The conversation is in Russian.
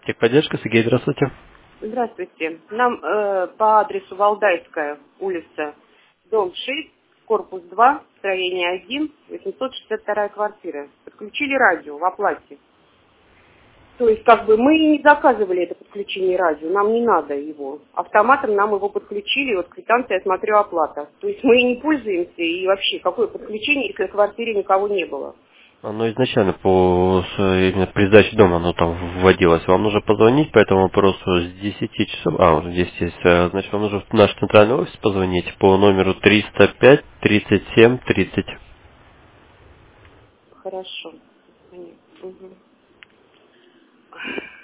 Техподдержка, Сергей, здравствуйте. Здравствуйте. Нам по адресу Валдайская улица, дом 6, корпус 2, строение 1, 862 квартира. Подключили радио в оплате. То есть, мы не заказывали это подключение радио, нам не надо его. Автоматом нам его подключили, вот квитанция, я смотрю, оплата. То есть мы и не пользуемся, и вообще, какое подключение, если в квартире никого не было. Оно изначально именно при сдаче дома оно там вводилось. Вам нужно позвонить по этому вопросу с 10 часов. Уже 10 есть. Значит, вам нужно в наш центральный офис позвонить по номеру 305 37 30. Хорошо. Понятно. Мгм.